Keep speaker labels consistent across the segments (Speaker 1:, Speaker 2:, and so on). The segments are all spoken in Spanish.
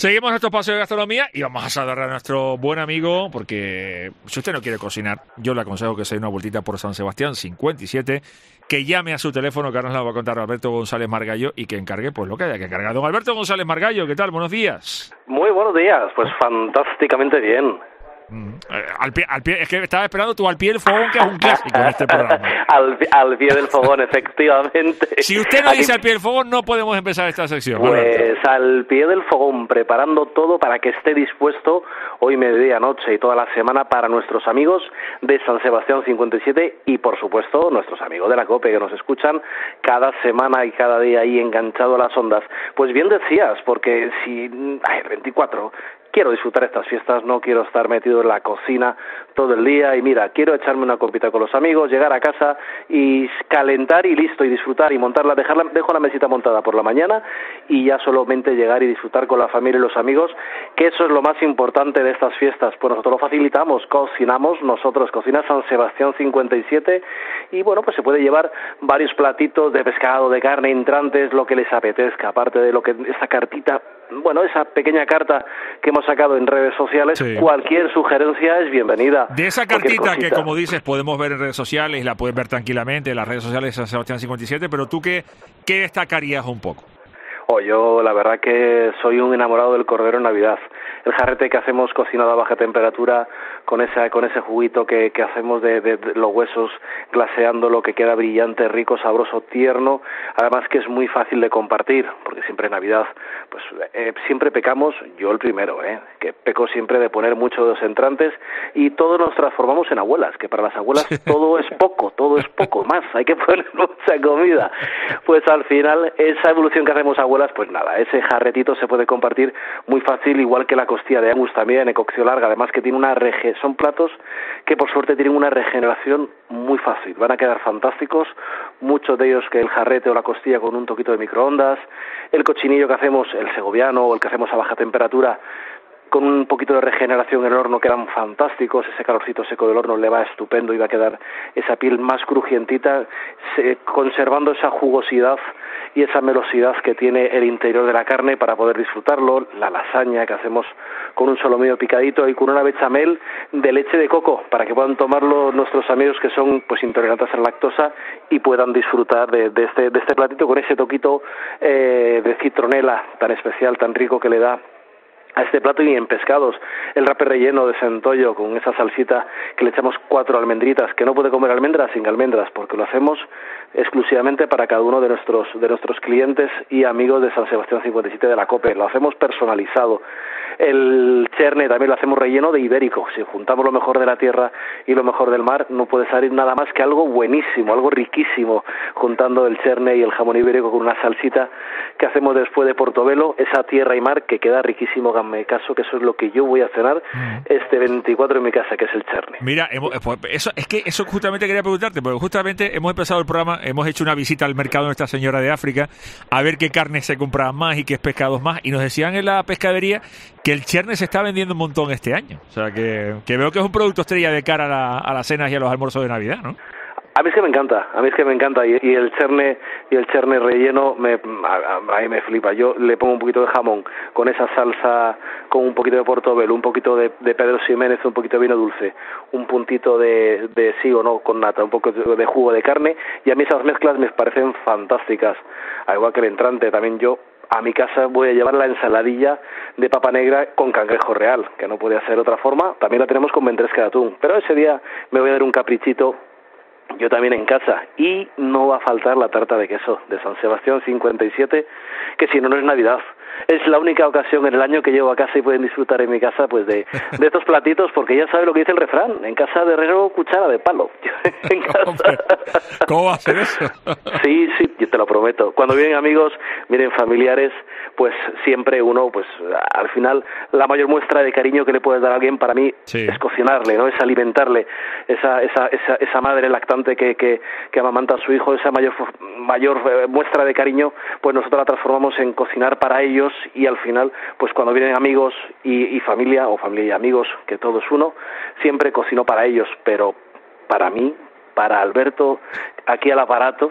Speaker 1: Seguimos nuestro espacio de gastronomía y vamos a saludar a nuestro buen amigo, porque si usted no quiere cocinar, yo le aconsejo que se dé una vueltita por San Sebastián 57, que llame a su teléfono, que ahora nos la va a contar Alberto González Margallo, y que encargue pues lo que haya que encargar. Don Alberto González Margallo, ¿qué tal? Buenos días.
Speaker 2: Muy buenos días, pues fantásticamente bien.
Speaker 1: Al pie, es que estaba esperando tú al pie del fogón, que es un clásico en este programa.
Speaker 2: al pie del fogón, efectivamente.
Speaker 1: Si usted no dice al pie del fogón, no podemos empezar esta sección.
Speaker 2: Pues
Speaker 1: Alberto,
Speaker 2: al pie del fogón, preparando todo para que esté dispuesto hoy mediodía, noche y toda la semana para nuestros amigos de San Sebastián 57 y por supuesto nuestros amigos de la COPE que nos escuchan cada semana y cada día ahí enganchado a las ondas. Pues bien decías, porque si el 24... quiero disfrutar estas fiestas, no quiero estar metido en la cocina todo el día y mira, quiero echarme una copita con los amigos, llegar a casa y calentar y listo, y disfrutar y montarla, dejo la mesita montada por la mañana y ya solamente llegar y disfrutar con la familia y los amigos, que eso es lo más importante de estas fiestas. Pues nosotros lo facilitamos, cocinamos nosotros, cocina San Sebastián 57 y bueno, pues se puede llevar varios platitos de pescado, de carne, entrantes, lo que les apetezca, aparte de lo que esa cartita, bueno, esa pequeña carta que hemos sacado en redes sociales, sí. Cualquier sugerencia es bienvenida.
Speaker 1: De esa cartita que, como dices, podemos ver en redes sociales, la puedes ver tranquilamente en las redes sociales de San Sebastián 57, pero tú, ¿qué destacarías un poco?
Speaker 2: Yo la verdad que soy un enamorado del cordero en Navidad. El jarrete que hacemos cocinado a baja temperatura, con ese juguito que hacemos de los huesos, glaseándolo, que queda brillante, rico, sabroso, tierno, además que es muy fácil de compartir, porque siempre en Navidad, pues siempre pecamos, yo el primero, que peco siempre de poner mucho de los entrantes, y todos nos transformamos en abuelas, que para las abuelas todo es poco, más, hay que poner mucha comida. Pues al final, esa evolución que hacemos abuelas, pues nada, ese jarretito se puede compartir muy fácil, igual que la costilla de Angus también, en cocción larga, además que tiene son platos que por suerte tienen una regeneración muy fácil, van a quedar fantásticos, muchos de ellos que el jarrete o la costilla con un toquito de microondas, el cochinillo que hacemos, el segoviano o el que hacemos a baja temperatura, con un poquito de regeneración en el horno quedan fantásticos, ese calorcito seco del horno le va estupendo y va a quedar esa piel más crujientita, conservando esa jugosidad y esa melosidad que tiene el interior de la carne para poder disfrutarlo, la lasaña que hacemos con un solomillo picadito y con una bechamel de leche de coco para que puedan tomarlo nuestros amigos que son pues intolerantes a la lactosa y puedan disfrutar de este platito con ese toquito de citronela tan especial, tan rico que le da a este plato. Y en pescados, el rape relleno de centollo con esa salsita que le echamos 4 almendritas, que no puede comer almendras sin almendras, porque lo hacemos exclusivamente para cada uno de nuestros clientes y amigos de San Sebastián 57 de la COPE. Lo hacemos personalizado. El cherne también lo hacemos relleno de ibérico. Si juntamos lo mejor de la tierra y lo mejor del mar, no puede salir nada más que algo buenísimo, algo riquísimo, juntando el cherne y el jamón ibérico con una salsita que hacemos después de Portobelo, esa tierra y mar que queda riquísimo. Háganme caso, que eso es lo que yo voy a cenar este 24 en mi casa, que es el cherne.
Speaker 1: Mira, eso justamente quería preguntarte, porque justamente hemos empezado el programa, hemos hecho una visita al mercado de Nuestra Señora de África a ver qué carnes se compraban más y qué pescados más, y nos decían en la pescadería que el cherne se está vendiendo un montón este año. O sea, que veo que es un producto estrella de cara a las cenas y a los almuerzos de Navidad, ¿no?
Speaker 2: A mí es que me encanta, y el cherne relleno a mí me flipa. Yo le pongo un poquito de jamón con esa salsa, con un poquito de portobelo, un poquito de Pedro Ximénez, un poquito de vino dulce, un puntito de sí o no con nata, un poco de jugo de carne, y a mí esas mezclas me parecen fantásticas. Al igual que el entrante, también yo a mi casa voy a llevar la ensaladilla de papa negra con cangrejo real, que no puede ser de otra forma. También la tenemos con ventresca de atún, pero ese día me voy a dar un caprichito yo también en casa, y no va a faltar la tarta de queso de San Sebastián 57, que si no, no es Navidad. Es la única ocasión en el año que llego a casa y pueden disfrutar en mi casa pues de estos platitos, porque ya sabe lo que dice el refrán: en casa de herrero, cuchara de palo. En casa...
Speaker 1: ¿Cómo va a ser eso?
Speaker 2: Sí, yo te lo prometo. Cuando vienen amigos, vienen familiares, pues siempre uno, pues al final, la mayor muestra de cariño que le puedes dar a alguien, para mí, es cocinarle, ¿no? Es alimentarle. Esa madre lactante que amamanta a su hijo, esa mayor muestra de cariño, pues nosotros la transformamos en cocinar para ellos, y al final, pues cuando vienen amigos y familia, o familia y amigos, que todo es uno, siempre cocino para ellos, pero para mí para Alberto aquí al aparato.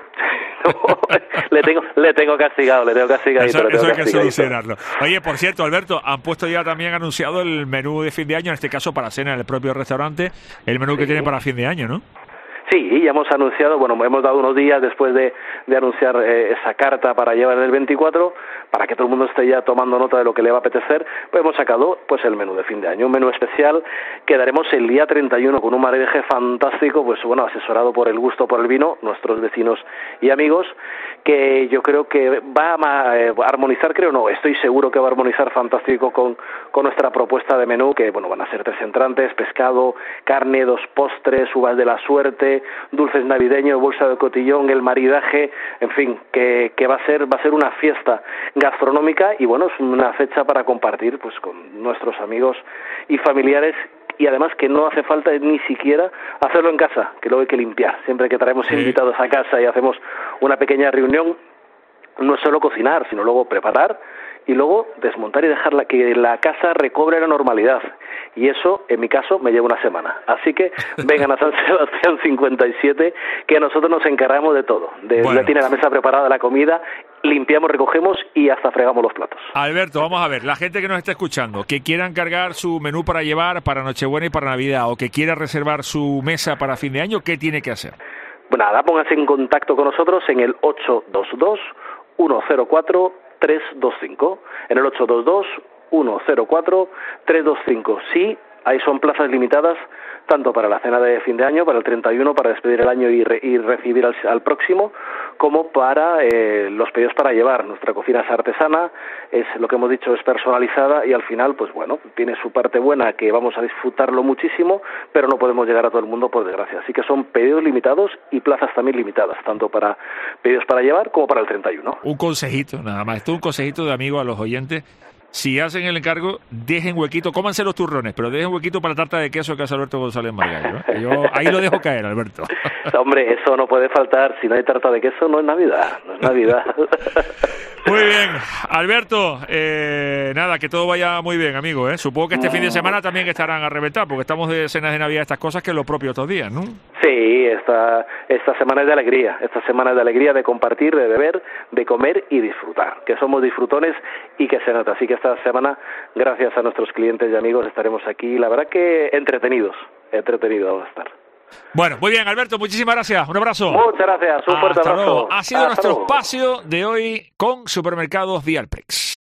Speaker 2: le tengo castigado.
Speaker 1: Eso hay que solucionarlo. Oye, por cierto, Alberto, han puesto ya también anunciado el menú de fin de año, en este caso para cena en el propio restaurante, el menú que tiene para fin de año, ¿no?
Speaker 2: Sí, ya hemos anunciado, hemos dado unos días después de anunciar esa carta para llevar el 24, para que todo el mundo esté ya tomando nota de lo que le va a apetecer, pues hemos sacado pues el menú de fin de año, un menú especial que daremos el día 31 con un maridaje fantástico, pues bueno, asesorado por el gusto por el vino, nuestros vecinos y amigos, que yo creo que va a armonizar, estoy seguro que va a armonizar fantástico con nuestra propuesta de menú, que bueno, van a ser 3 entrantes, pescado, carne, 2 postres, uvas de la suerte, dulces navideños, bolsa de cotillón, el maridaje, en fin, que va a ser una fiesta gastronómica y bueno, es una fecha para compartir pues con nuestros amigos y familiares, y además que no hace falta ni siquiera hacerlo en casa, que luego hay que limpiar. Siempre que traemos invitados a casa y hacemos una pequeña reunión, no es solo cocinar, sino luego preparar y luego desmontar y dejarla que la casa recobre la normalidad. Y eso, en mi caso, me lleva una semana. Así que vengan a San Sebastián 57, que nosotros nos encargamos de todo. Ya tiene la mesa preparada, la comida, limpiamos, recogemos y hasta fregamos los platos.
Speaker 1: Alberto, vamos a ver, la gente que nos está escuchando, que quiera encargar su menú para llevar para Nochebuena y para Navidad, o que quiera reservar su mesa para fin de año, ¿qué tiene que hacer?
Speaker 2: Bueno, nada, póngase en contacto con nosotros en el 822-104-325. En el 822-104-325. Sí, ahí son plazas limitadas, tanto para la cena de fin de año, para el 31, para despedir el año y recibir al próximo, como para los pedidos para llevar. Nuestra cocina es artesana, es lo que hemos dicho, es personalizada y al final, pues bueno, tiene su parte buena, que vamos a disfrutarlo muchísimo, pero no podemos llegar a todo el mundo, por desgracia. Así que son pedidos limitados y plazas también limitadas, tanto para pedidos para llevar como para el 31.
Speaker 1: Un consejito, nada más. Esto es un consejito de amigo a los oyentes. Si hacen el encargo, dejen huequito, cómanse los turrones, pero dejen huequito para la tarta de queso que hace Alberto González Margallo, ¿eh? Yo ahí lo dejo caer, Alberto.
Speaker 2: Hombre, eso no puede faltar. Si no hay tarta de queso, no es Navidad.
Speaker 1: Muy bien, Alberto, nada, que todo vaya muy bien, amigo, ¿eh? Supongo que este fin de semana también estarán a reventar, porque estamos de cenas de Navidad, estas cosas, que es lo propio estos días, ¿no?
Speaker 2: Sí, esta semana es de alegría, de compartir, de beber, de comer y disfrutar, que somos disfrutones y que se nota. Así que esta semana, gracias a nuestros clientes y amigos, estaremos aquí, la verdad que entretenidos vamos a estar.
Speaker 1: Bueno, muy bien, Alberto, muchísimas gracias, un abrazo.
Speaker 2: Muchas gracias, un fuerte abrazo.
Speaker 1: Luego. Ha sido nuestro espacio de hoy con Supermercados Dialprix.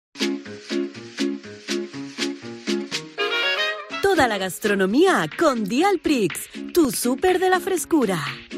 Speaker 3: Toda la gastronomía con Dialprix, tu súper de la frescura.